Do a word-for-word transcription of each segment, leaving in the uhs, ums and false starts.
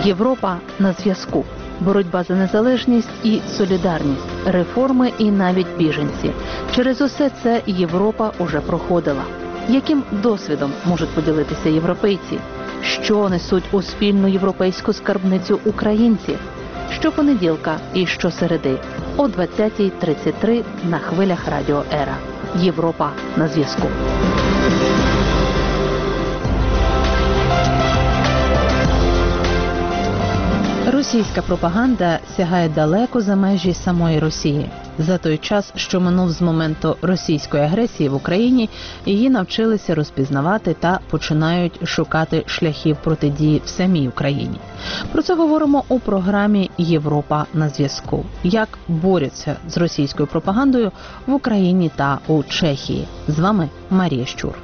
Європа на зв'язку. Боротьба за незалежність і солідарність, реформи і навіть біженці. Через усе це Європа уже проходила. Яким досвідом можуть поділитися європейці? Що несуть у спільну європейську скарбницю українці? Щопонеділка і щосереди о двадцятій тридцять три на хвилях Радіо Ера. Європа на зв'язку. Російська пропаганда сягає далеко за межі самої Росії. За той час, що минув з моменту російської агресії в Україні, її навчилися розпізнавати та починають шукати шляхів протидії в самій Україні. Про це говоримо у програмі «Європа на зв'язку». Як борються з російською пропагандою в Україні та у Чехії. З вами Марія Щур.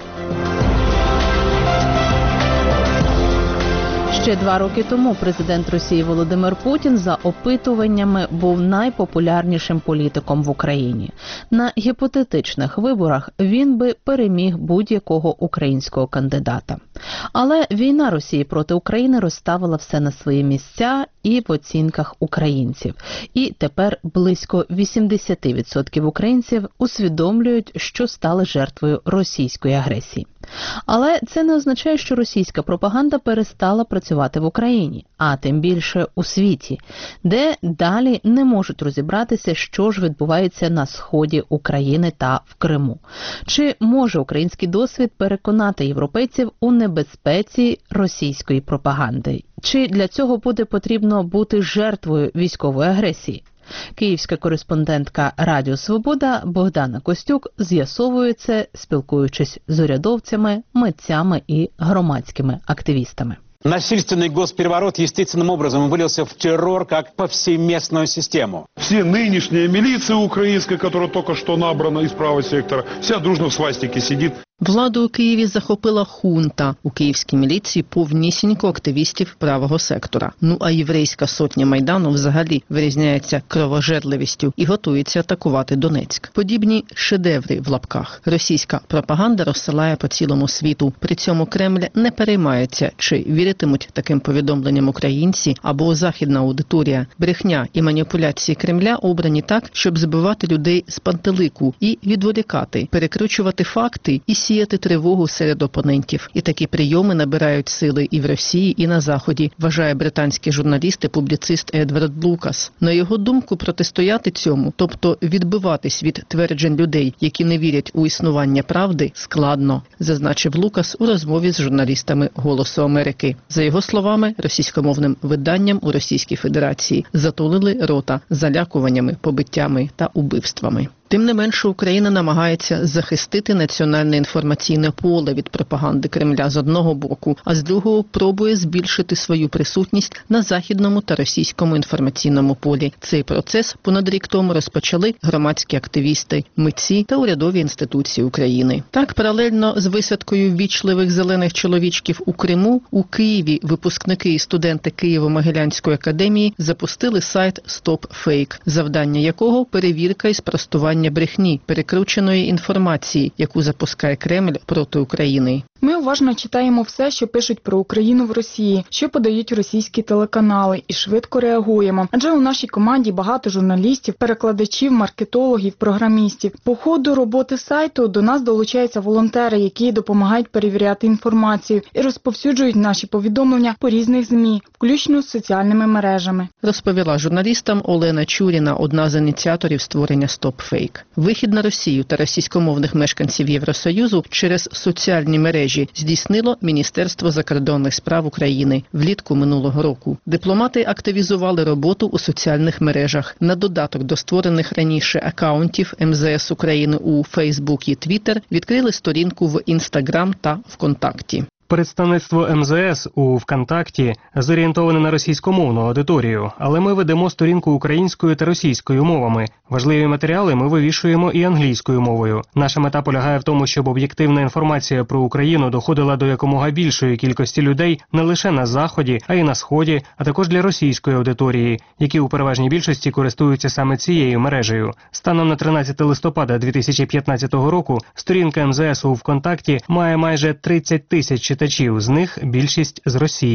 Ще два роки тому президент Росії Володимир Путін за опитуваннями був найпопулярнішим політиком в Україні. На гіпотетичних виборах він би переміг будь-якого українського кандидата. Але війна Росії проти України розставила все на свої місця і в оцінках українців. І тепер близько вісімдесят відсотків українців усвідомлюють, що стали жертвою російської агресії. Але це не означає, що російська пропаганда перестала працювати в Україні, а тим більше у світі, де далі не можуть розібратися, що ж відбувається на сході України та в Криму. Чи може український досвід переконати європейців у небезпеці російської пропаганди? Чи для цього буде потрібно бути жертвою військової агресії? Київська кореспондентка Радіо Свобода Богдана Костюк з'ясовує це, спілкуючись з урядовцями, митцями і громадськими активістами. Насильственный госпереворот естественным образом вылился в террор как повсеместную систему. Все нынешняя милиция украинская, которая только что набрана из правого сектора, вся дружно в свастике сидит. Владу у Києві захопила хунта. У київській міліції повнісінько активістів правого сектора. Ну а єврейська сотня Майдану взагалі вирізняється кровожерливістю і готується атакувати Донецьк. Подібні «шедеври» в лапках російська пропаганда розсилає по цілому світу. При цьому Кремль не переймається, чи віритимуть таким повідомленням українці або західна аудиторія. Брехня і маніпуляції Кремля обрані так, щоб збивати людей з пантелику і відволікати, перекручувати факти і сіяти тривогу серед опонентів. І такі прийоми набирають сили і в Росії, і на Заході, вважає британський журналіст і публіцист Едвард Лукас. На його думку, протистояти цьому, тобто відбиватись від тверджень людей, які не вірять у існування правди, складно, зазначив Лукас у розмові з журналістами «Голосу Америки». За його словами, російськомовним виданням у Російській Федерації затулили рота залякуваннями, побиттями та убивствами. Тим не менше, Україна намагається захистити національне інформаційне поле від пропаганди Кремля з одного боку, а з другого пробує збільшити свою присутність на західному та російському інформаційному полі. Цей процес понад рік тому розпочали громадські активісти, митці та урядові інституції України. Так, паралельно з висадкою ввічливих зелених чоловічків у Криму, у Києві випускники і студенти Києво-Могилянської академії запустили сайт «Стоп Фейк», завдання якого – перевірка і спростування брехні, перекрученої інформації, яку запускає Кремль проти України. Ми уважно читаємо все, що пишуть про Україну в Росії, що подають російські телеканали, і швидко реагуємо. Адже у нашій команді багато журналістів, перекладачів, маркетологів, програмістів. По ходу роботи сайту до нас долучаються волонтери, які допомагають перевіряти інформацію і розповсюджують наші повідомлення по різних ЗМІ, включно з соціальними мережами. Розповіла журналістам Олена Чуріна, одна з ініціаторів створення «Стоп Фейк». Вихід на Росію та російськомовних мешканців Євросоюзу через соціальні мережі здійснило Міністерство закордонних справ України влітку минулого року. Дипломати активізували роботу у соціальних мережах. На додаток до створених раніше акаунтів ем зе ес України у Фейсбук і Твіттер відкрили сторінку в Інстаграм та ВКонтакті. Представництво ем зе ес у ВКонтакті зорієнтоване на російськомовну аудиторію, але ми ведемо сторінку українською та російською мовами. Важливі матеріали ми вивішуємо і англійською мовою. Наша мета полягає в тому, щоб об'єктивна інформація про Україну доходила до якомога більшої кількості людей не лише на Заході, а й на Сході, а також для російської аудиторії, які у переважній більшості користуються саме цією мережею. Станом на тринадцяте листопада дві тисячі п'ятнадцятого року сторінка ем зе ес у ВКонтакті має майже тридцять тисяч читачів, з них більшість з Росії.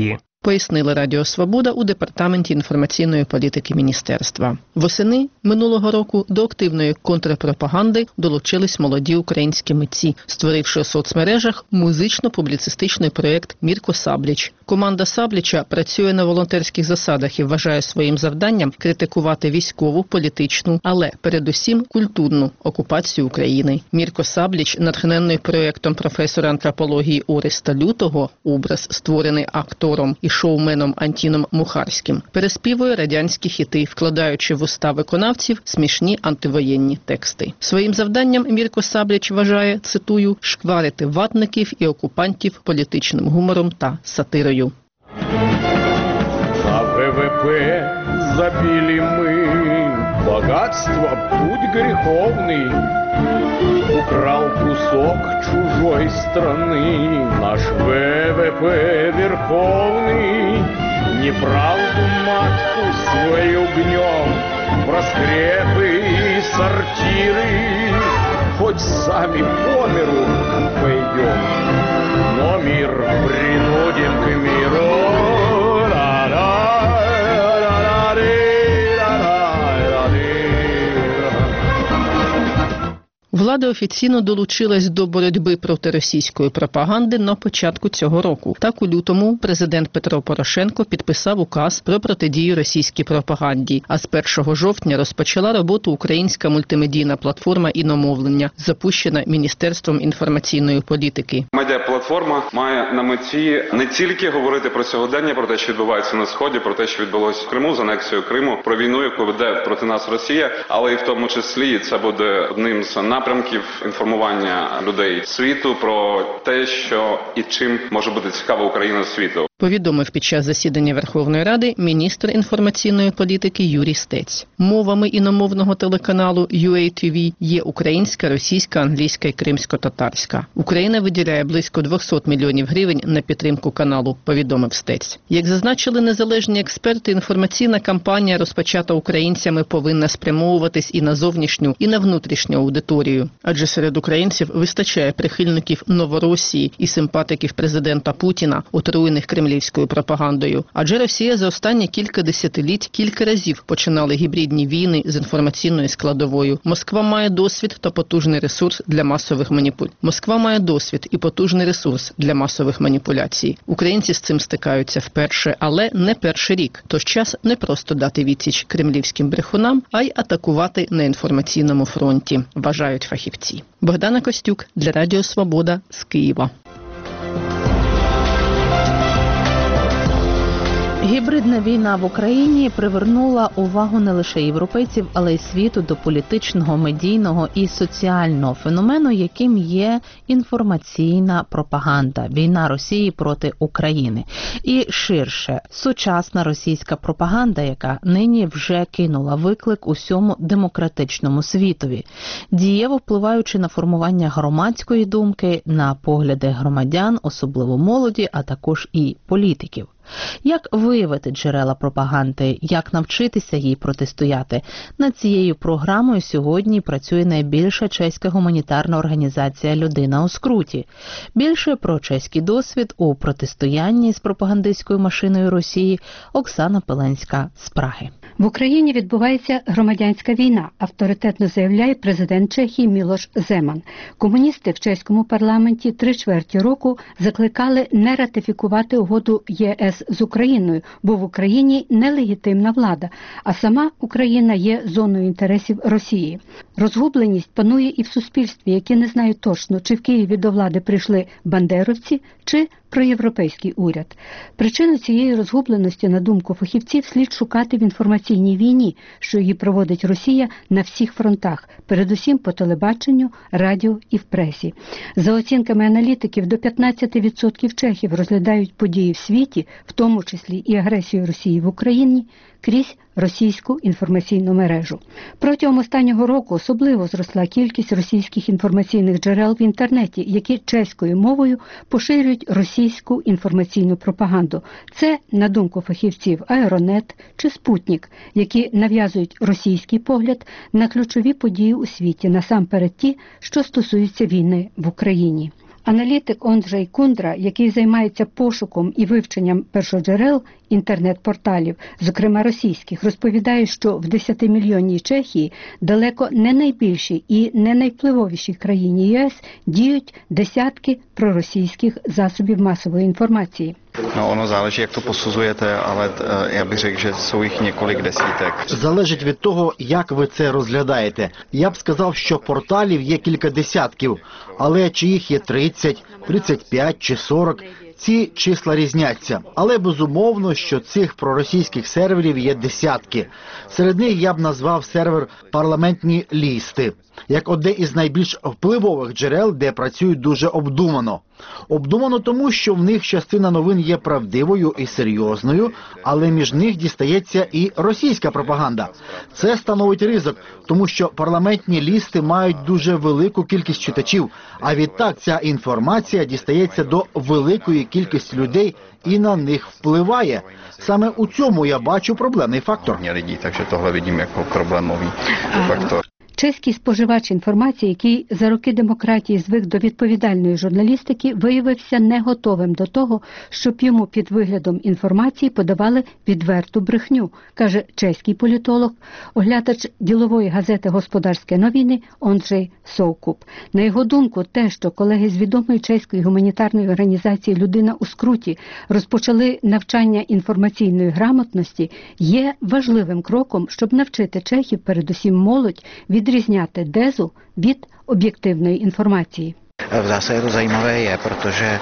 пояснили Радіо Свобода у Департаменті інформаційної політики міністерства. Восени минулого року до активної контрпропаганди долучились молоді українські митці, створивши у соцмережах музично-публіцистичний проєкт «Мірко Сабліч». Команда Сабліча працює на волонтерських засадах і вважає своїм завданням критикувати військову, політичну, але передусім культурну окупацію України. Мірко Сабліч, натхненний проєктом професора антропології Ореста Лютого, образ, створений актором і шоуменом Антіном Мухарським, переспівує радянські хіти, вкладаючи в уста виконавців смішні антивоєнні тексти. Своїм завданням Мірко Сабліч вважає, цитую, «шкварити ватників і окупантів політичним гумором та сатирою». За ВВП забили мы, богатство путь греховный. Украл кусок чужой страны наш ВВП верховный. Неправду матку свою гнем, про скрепы и сортиры. Хоть сами по миру пойдем, но мир принудим к миру. Влада офіційно долучилась до боротьби проти російської пропаганди на початку цього року. Так, у лютому президент Петро Порошенко підписав указ про протидію російській пропаганді, а з першого жовтня розпочала роботу українська мультимедійна платформа іномовлення, запущена Міністерством інформаційної політики. Медіаплатформа має на меті не тільки говорити про сьогодення, про те, що відбувається на Сході, про те, що відбулося в Криму, з анексією Криму, про війну, яку веде проти нас Росія, але і в тому числі це буде одним з напрямків інформування людей світу про те, що і чим може бути цікава Україна світу. Повідомив під час засідання Верховної Ради міністр інформаційної політики Юрій Стець. Мовами іномовного телеканалу ю ей ті ві є українська, російська, англійська і кримсько-татарська. Україна виділяє близько двісті мільйонів гривень на підтримку каналу, повідомив Стець. Як зазначили незалежні експерти, інформаційна кампанія, розпочата українцями, повинна спрямовуватись і на зовнішню, і на внутрішню аудиторію. Адже серед українців вистачає прихильників Новоросії і симпатиків президента Путіна, отруєних кремлівською пропагандою. Адже Росія за останні кілька десятиліть кілька разів починали гібридні війни з інформаційною складовою. Москва має досвід та потужний ресурс для масових маніпуль. Москва має досвід і потужний ресурс для масових маніпуляцій. Українці з цим стикаються вперше, але не перший рік. Тож час не просто дати відсіч кремлівським брехунам, а й атакувати на інформаційному фронті, вважають фахівці. Богдана Костюк для Радіо Свобода з Києва. Гібридна війна в Україні привернула увагу не лише європейців, але й світу до політичного, медійного і соціального феномену, яким є інформаційна пропаганда, війна Росії проти України. І ширше, сучасна російська пропаганда, яка нині вже кинула виклик усьому демократичному світові, дієво впливаючи на формування громадської думки, на погляди громадян, особливо молоді, а також і політиків. Як виявити джерела пропаганди, як навчитися їй протистояти? Над цією програмою сьогодні працює найбільша чеська гуманітарна організація «Людина у скруті». Більше про чеський досвід у протистоянні з пропагандистською машиною Росії Оксана Пеленська з Праги. В Україні відбувається громадянська війна, авторитетно заявляє президент Чехії Мілош Земан. Комуністи в чеському парламенті три чверті року закликали не ратифікувати угоду є ес з Україною, бо в Україні нелегітимна влада, а сама Україна є зоною інтересів Росії. Розгубленість панує і в суспільстві, яке не знає точно, чи в Києві до влади прийшли бандеровці, чи проєвропейський уряд. Причину цієї розгубленості, на думку фахівців, слід шукати в інформаційній війні, що її проводить Росія на всіх фронтах, передусім по телебаченню, радіо і в пресі. За оцінками аналітиків, до п'ятнадцять відсотків чехів розглядають події в світі, в тому числі і агресію Росії в Україні, крізь російську інформаційну мережу. Протягом останнього року особливо зросла кількість російських інформаційних джерел в інтернеті, які чеською мовою поширюють російську інформаційну пропаганду. Це, на думку фахівців, Аеронет чи Спутник, які нав'язують російський погляд на ключові події у світі, насамперед ті, що стосуються війни в Україні. Аналітик Онджей Кундра, який займається пошуком і вивченням першоджерел інтернет-порталів, зокрема російських, розповідає, що в десятимільйонній Чехії, далеко не найбільшій і не найвпливовішій країні ЄС, діють десятки проросійських засобів масової інформації. No, ono záleží, jak to posuzujete, ale já bych řekl, že jsou jich několik desítek. Залежить від того, як ви це розглядаєте. Я б сказав, що порталів є кілька десятків, але чи їх є тридцять, тридцять п'ять чи сорок, ці числа різняться. Але безумовно, що цих проросійських серверів є десятки. Серед них я б назвав сервер «Парламентні лісти» як одне із найбільш впливових джерел, де працюють дуже обдумано. Обдумано тому, що в них частина новин є правдивою і серйозною, але між них дістається і російська пропаганда. Це становить ризик, тому що парламентні лісти мають дуже велику кількість читачів, а відтак ця інформація дістається до великої кількості людей і на них впливає. Саме у цьому я бачу проблемний фактор. Takže tohle vidím jako problémový faktor. Чеський споживач інформації, який за роки демократії звик до відповідальної журналістики, виявився не готовим до того, щоб йому під виглядом інформації подавали відверту брехню, каже чеський політолог, оглядач ділової газети «Господарське новини» Онджей Соукуп. На його думку, те, що колеги з відомої чеської гуманітарної організації «Людина у скруті» розпочали навчання інформаційної грамотності, є важливим кроком, щоб навчити чехів, передусім молодь, відрізняти дезу від об'єктивної інформації. V zásadě to zajímavé je, protože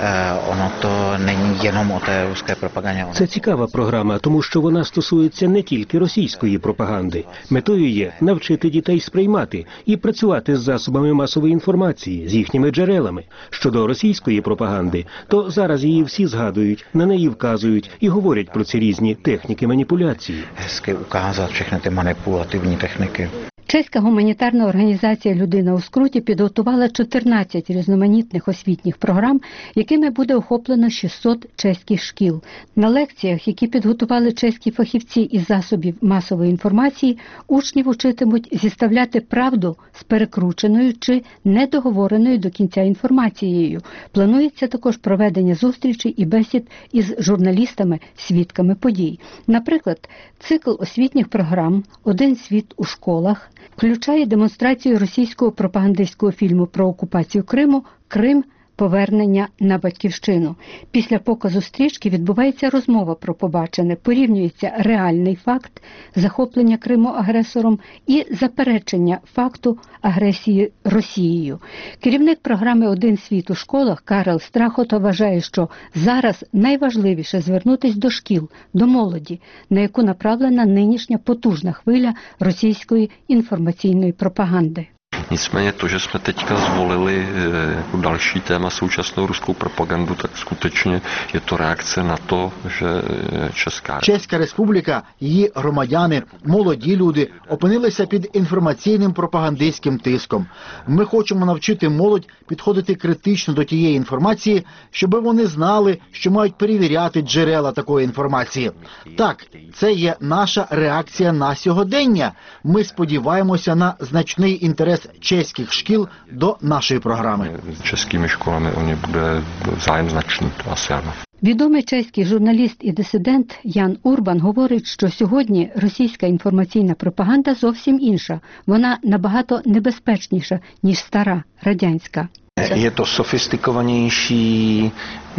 ono to není jenom o té ruské propagandě. Це цікава програма, тому що вона стосується не тільки російської пропаганди. Метою є навчити дітей сприймати і працювати з засобами масової інформації, з їхніми джерелами. Щодо російської пропаганди, то зараз її всі згадують, на неї вказують і говорять про ці різні техніки маніпуляції. Hezky ukázat všechny ty manipulativní techniky. Чеська гуманітарна організація «Людина у скруті» підготувала чотирнадцять різноманітних освітніх програм, якими буде охоплено шістсот чеських шкіл. На лекціях, які підготували чеські фахівці із засобів масової інформації, учнів учитимуть зіставляти правду з перекрученою чи недоговореною до кінця інформацією. Планується також проведення зустрічей і бесід із журналістами, свідками подій. Наприклад, цикл освітніх програм «Один світ у школах» включає демонстрацію російського пропагандистського фільму про окупацію Криму «Крим. Повернення на батьківщину». Після показу стрічки відбувається розмова про побачене, порівнюється реальний факт захоплення Криму агресором і заперечення факту агресії Росією. Керівник програми «Один світ у школах» Карел Страхота вважає, що зараз найважливіше звернутися до шкіл, до молоді, на яку направлена нинішня потужна хвиля російської інформаційної пропаганди. Nicméně to, že jsme teďka zvolili jako další téma současnou ruskou propagandu, tak skutečně je to reakce na to, že Česká... Чеська республіка, її громадяни, молоді люди опинилися під інформаційним пропагандистським тиском. Ми хочемо навчити молодь підходити критично до тієї інформації, щоб вони знали, що мають перевіряти джерела такої інформації. Так, це є наша реакція на сьогодення. Ми сподіваємося на значний інтерес чеських шкіл до нашої програми. Чеськими школами у них буде zájem значний, то asi ano. Відомий чеський журналіст і дисидент Ян Урбан говорить, що сьогодні російська інформаційна пропаганда зовсім інша. Вона набагато небезпечніша, ніж стара, радянська. Je to sofistikovanější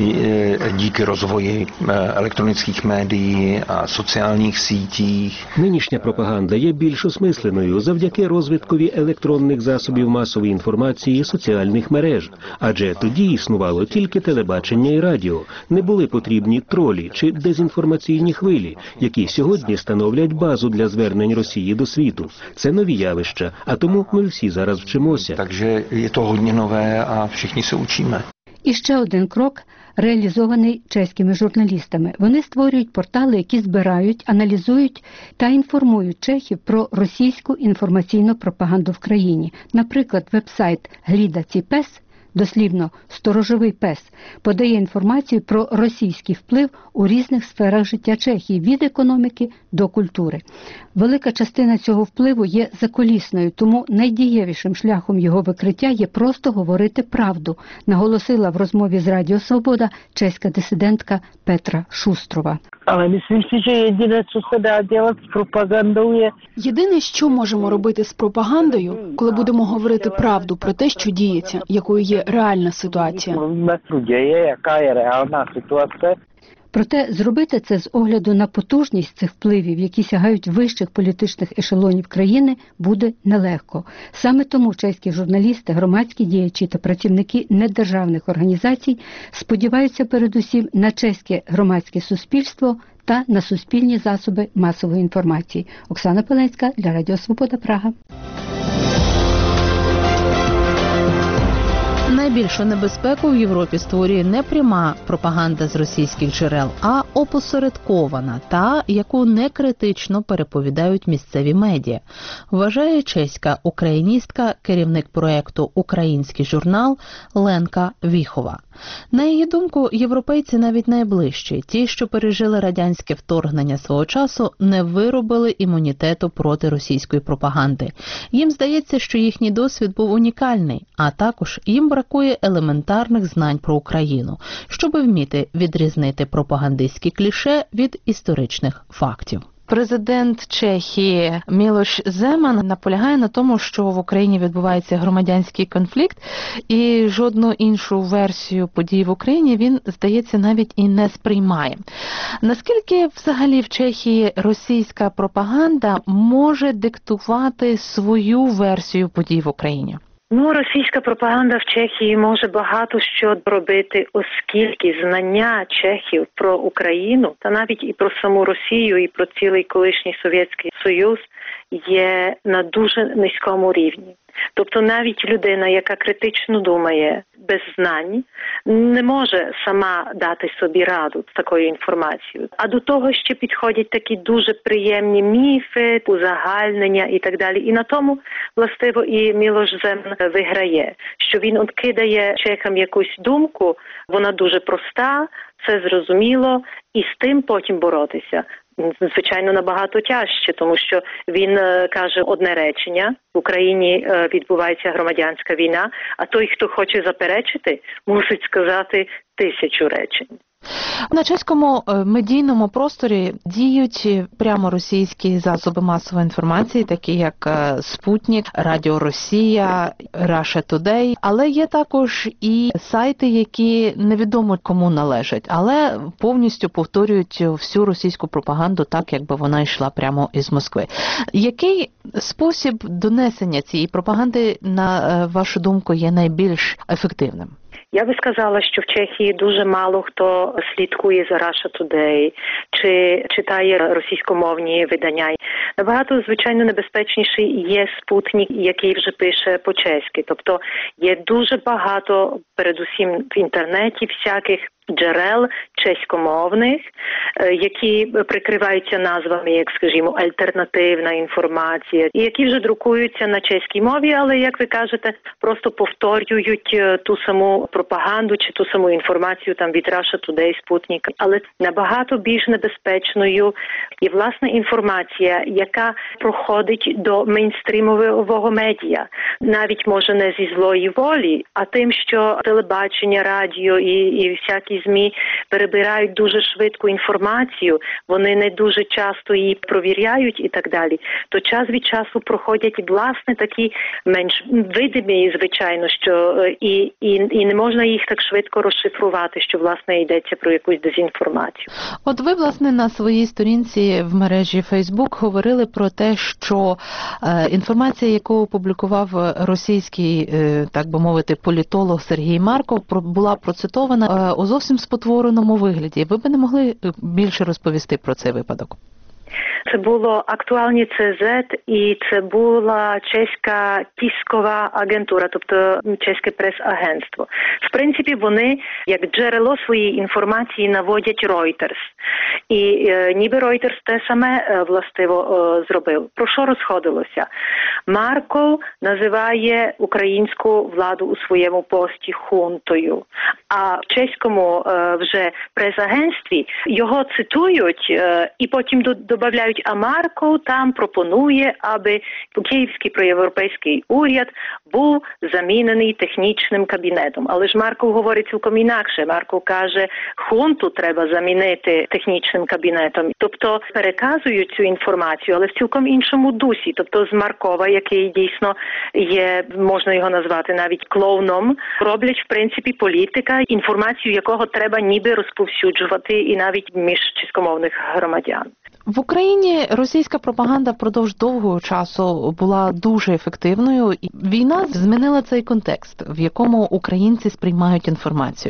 díky rozvoji elektronických médií a sociálních sítích. Нинішня пропаганда є більш осмисленою завдяки розвиткові електронних засобів масової інформації і соціальних мереж. Адже тоді існувало тільки телебачення і радіо. Не були потрібні тролі чи дезінформаційні хвилі, які сьогодні становлять базу для звернень Росії до світу. Це нові явища, а тому ми всі зараз вчимося. Takže je to hodně nové a všichni se učíme. І ще один крок, реалізований чеськими журналістами. Вони створюють портали, які збирають, аналізують та інформують чехів про російську інформаційну пропаганду в країні. Наприклад, веб-сайт «Гліда Ціпес», дослівно «сторожовий пес», подає інформацію про російський вплив у різних сферах життя Чехії, від економіки до культури. Велика частина цього впливу є закулісною, тому найдієвішим шляхом його викриття є просто говорити правду, наголосила в розмові з Радіо Свобода чеська дисидентка Петра Шустрова. Але myslím si, že jediné, co se dá dělat s propagandou, je... Єдине, що можемо робити з пропагандою, коли будемо говорити правду про те, що діється, якою є реальна ситуація. Mluvíme, co děje, jaká je reálná situace. Проте зробити це з огляду на потужність цих впливів, які сягають вищих політичних ешелонів країни, буде нелегко. Саме тому чеські журналісти, громадські діячі та працівники недержавних організацій сподіваються передусім на чеське громадське суспільство та на суспільні засоби масової інформації. Оксана Пеленська для Радіо Свобода, Прага. Найбільшу небезпеку в Європі створює не пряма пропаганда з російських джерел, а опосередкована, та, яку некритично переповідають місцеві медіа, вважає чеська україністка, керівник проєкту «Український журнал» Ленка Віхова. На її думку, європейці навіть найближчі, ті, що пережили радянське вторгнення свого часу, не виробили імунітету проти російської пропаганди. Їм здається, що їхній досвід був унікальний, а також їм бракує елементарних знань про Україну, щоб вміти відрізнити пропагандистські кліше від історичних фактів. Президент Чехії Мілош Земан наполягає на тому, що в Україні відбувається громадянський конфлікт, і жодну іншу версію подій в Україні він, здається, навіть і не сприймає. Наскільки взагалі в Чехії російська пропаганда може диктувати свою версію подій в Україні? Ну, російська пропаганда в Чехії може багато що робити, оскільки знання чехів про Україну, та навіть і про саму Росію, і про цілий колишній Совєтський Союз є на дуже низькому рівні. Тобто навіть людина, яка критично думає без знань, не може сама дати собі раду з такою інформацією. А до того ще підходять такі дуже приємні міфи, узагальнення і так далі. І на тому, властиво, і Мілош Земан виграє, що він от кидає чехам якусь думку, вона дуже проста, все зрозуміло, і з тим потім боротися. Звичайно, набагато тяжче, тому що він каже одне речення, в Україні відбувається громадянська війна, а той, хто хоче заперечити, мусить сказати тисячу речень. На чеському медійному просторі діють прямо російські засоби масової інформації, такі як Спутник, Радіо Росія, Russia Today, але є також і сайти, які невідомо кому належать, але повністю повторюють всю російську пропаганду так, якби вона йшла прямо із Москви. Який спосіб донесення цієї пропаганди, на вашу думку, є найбільш ефективним? Я би сказала, що в Чехії дуже мало хто слідкує за Russia Today чи читає російськомовні видання. Набагато, звичайно, небезпечніший є Спутник, який вже пише по-чеськи. Тобто є дуже багато, передусім в інтернеті, всяких джерел чеськомовних, які прикриваються назвами, як, скажімо, альтернативна інформація, і які вже друкуються на чеській мові, але, як ви кажете, просто повторюють ту саму пропаганду чи ту саму інформацію там від Russia Today, Спутник. Але набагато більш небезпечною є, власне, інформація, яка проходить до мейнстрімового медіа. Навіть, може, не зі злої волі, а тим, що телебачення, радіо і, і всякі ЗМІ перебирають дуже швидко інформацію, вони не дуже часто її провіряють і так далі, то час від часу проходять, власне, такі менш видимі, звичайно, що і, і, і не можна їх так швидко розшифрувати, що, власне, йдеться про якусь дезінформацію. От ви, власне, на своїй сторінці в мережі Facebook говорили про те, що е, інформація, яку опублікував російський, е, так би мовити, політолог Сергій Марков, про, була процитована е, у зовсім спотвореному вигляді. Ви б не могли більше розповісти про цей випадок? Це було Актуальні точка цз і це була чеська тискова агентура, тобто чеське прес-агентство. В принципі, вони як джерело своєї інформації наводять Reuters. І е, ніби Reuters те саме е, властиво е, зробив. Про що розходилося? Марков називає українську владу у своєму пості хунтою, а в чеському е, вже прес-агентстві його цитують е, і потім додають, а Марков там пропонує, аби київський проєвропейський уряд був замінений технічним кабінетом. Але ж Марков говорить цілком інакше. Марков каже, хунту треба замінити технічним кабінетом. Тобто переказують цю інформацію, але в цілком іншому дусі. Тобто з Маркова, який дійсно є, можна його назвати навіть клоуном, роблять в принципі політика, інформацію якого треба ніби розповсюджувати і навіть між чеськомовних громадян. В Україні російська пропаганда впродовж довгого часу була дуже ефективною. Війна змінила цей контекст, в якому українці сприймають інформацію.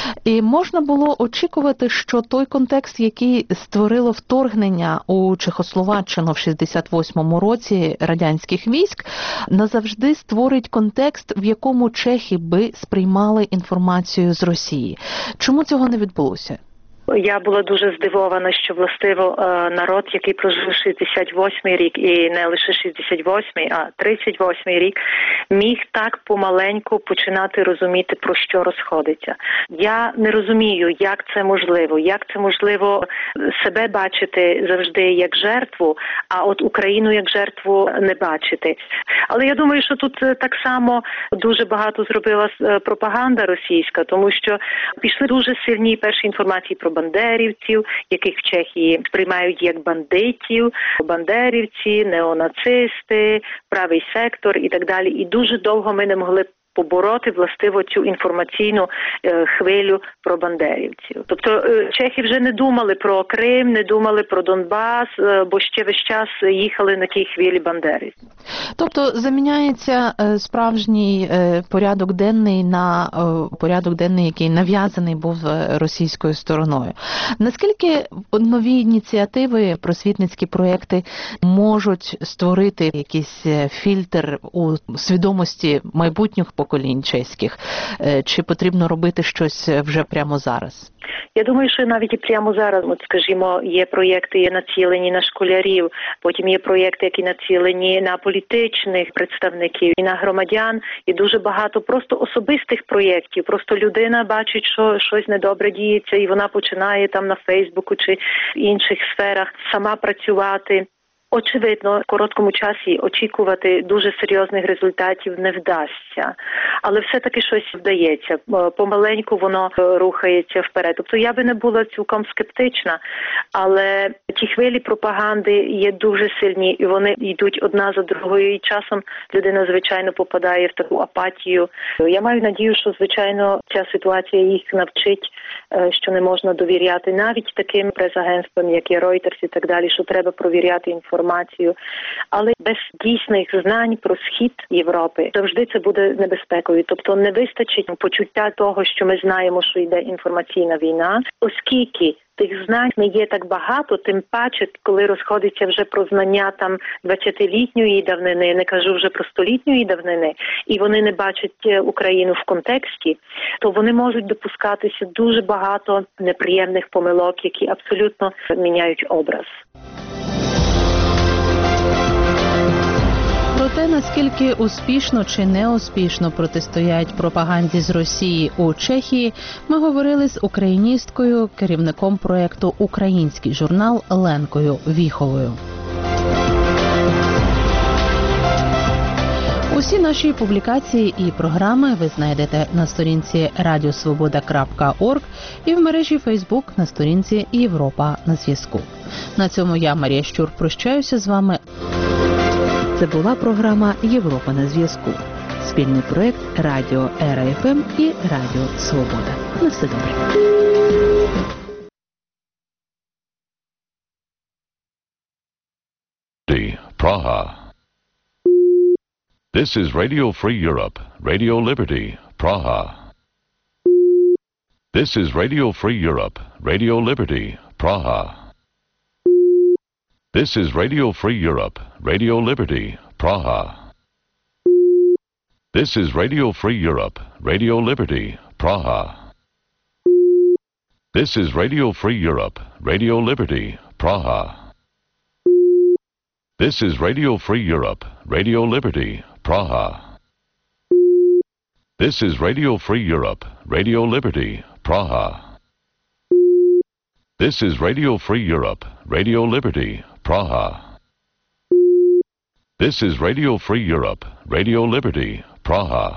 І можна було очікувати, що той контекст, який створило вторгнення у Чехословаччину в шістдесят восьмому році радянських військ, назавжди створить контекст, в якому чехи би сприймали інформацію з Росії. Чому цього не відбулося? Я була дуже здивована, що властиво народ, який прожив шістдесят восьмий рік, і не лише шістдесят восьмий, а тридцять восьмий рік, міг так помаленьку починати розуміти, про що розходиться. Я не розумію, як це можливо, як це можливо себе бачити завжди як жертву, а от Україну як жертву не бачити. Але я думаю, що тут так само дуже багато зробила пропаганда російська, тому що пішли дуже сильні перші інформації про бандерівців, яких в Чехії сприймають як бандитів, бандерівці, неонацисти, правий сектор і так далі. І дуже довго ми не могли побороти властиво цю інформаційну е, хвилю про бандерівців. Тобто е, чехи вже не думали про Крим, не думали про Донбас, е, бо ще весь час їхали на тій хвилі бандерівців. Тобто заміняється е, справжній е, порядок денний на е, порядок денний, який нав'язаний був російською стороною. Наскільки нові ініціативи, просвітницькі проекти можуть створити якийсь фільтр у свідомості майбутніх поколінь чеських? Чи потрібно робити щось вже прямо зараз? Я думаю, що навіть і прямо зараз, от, скажімо, є проєкти націлені на школярів, потім є проєкти, які націлені на політичних представників і на громадян, і дуже багато просто особистих проєктів. Просто людина бачить, що щось недобре діється, і вона починає там на Фейсбуку чи в інших сферах сама працювати. Очевидно, в короткому часі очікувати дуже серйозних результатів не вдасться. Але все-таки щось вдається. Помаленьку воно рухається вперед. Тобто я би не була цілком скептична, але ті хвилі пропаганди є дуже сильні, і вони йдуть одна за другою, і часом людина, звичайно, попадає в таку апатію. Я маю надію, що, звичайно, ця ситуація їх навчить, що не можна довіряти навіть таким прес-агентствам, як є Reuters і так далі, що треба провіряти інформацію. Але без дійсних знань про схід Європи завжди це буде небезпекою. Тобто не вистачить почуття того, що ми знаємо, що йде інформаційна війна, оскільки тих знань не є так багато, тим паче, коли розходиться вже про знання там двадцятилітньої давнини, не кажу вже про столітньої давнини, і вони не бачать Україну в контексті, то вони можуть допускатися дуже багато неприємних помилок, які абсолютно міняють образ. Про те, наскільки успішно чи неуспішно протистоять пропаганді з Росії у Чехії, ми говорили з україністкою, керівником проєкту «Український журнал» Ленкою Віховою. Усі наші публікації і програми ви знайдете на сторінці радіосвобода крапка орг і в мережі Фейсбук на сторінці Європа на зв'язку. На цьому я, Марія Щур, прощаюся з вами. Це була програма «Європа на зв'язку». Спільний проєкт Радіо Ера Еф Ем і Радіо Свобода. На все добре. Praha. This is Radio Free Europe, Radio Liberty, Praha. This is Radio Free Europe, Radio Liberty, Praha. This is Radio Free Europe, Radio Liberty, Praha. This is Radio Free Europe, Radio Liberty, Praha. This is Radio Free Europe, Radio Liberty, Praha. This is Radio Free Europe, Radio Liberty, Praha. This is Radio Free Europe, Radio Liberty, Praha. This is Radio Free Europe, Radio Liberty, Praha. This is Radio Free Europe, Radio Liberty, Praha.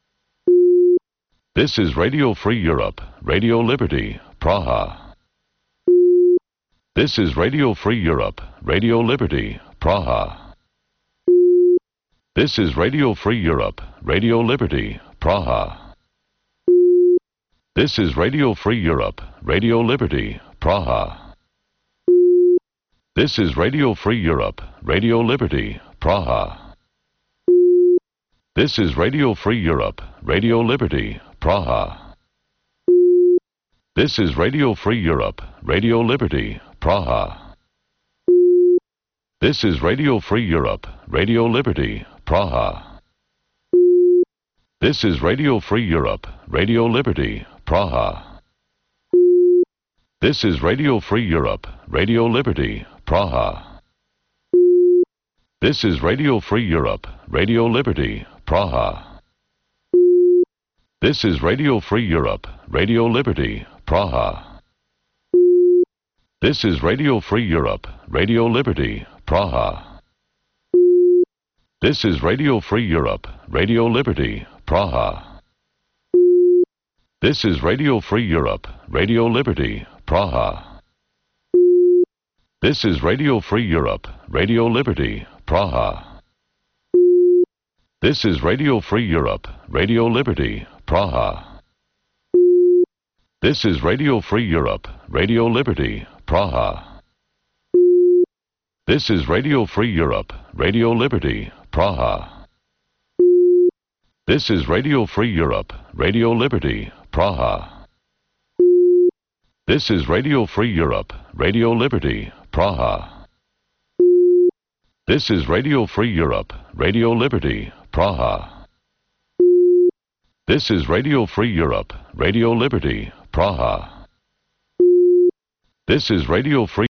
This is Radio Free Europe, Radio Liberty, Praha. This is Radio Free Europe, Radio Liberty, Praha. This is Radio Free Europe, Radio Liberty, Praha. This is Radio Free Europe, Radio Liberty, Praha. This is Radio Free Europe, Radio Liberty, Praha. This is Radio Free Europe, Radio Liberty, Praha. This is Radio Free Europe, Radio Liberty, Praha. This is Radio Free Europe, Radio Liberty, Praha. This is Radio Free Europe, Radio Liberty, Praha. This is Radio Free Europe, Radio Liberty, Praha. This is Radio Free Europe, Radio Liberty, Praha. This is Radio Free Europe, Radio Liberty, Praha. This is Radio Free Europe, Radio Liberty, Praha. This is Radio Free Europe, Radio Liberty, Praha. This is Radio Free Europe, Radio Liberty, Praha. This is Radio Free Europe, Radio Liberty, Praha. This is Radio Free Europe, Radio Liberty, Praha. This is Radio Free Europe, Radio Liberty, Praha. This is Radio Free Europe, Radio Liberty, Praha. This is Radio Free Europe, Radio Liberty, Praha. This is Radio Free Europe, Radio Liberty, Praha. This is Radio Free Europe, Radio Liberty, Praha. This is Radio Free Europe, Radio Liberty, Praha. This is Radio Free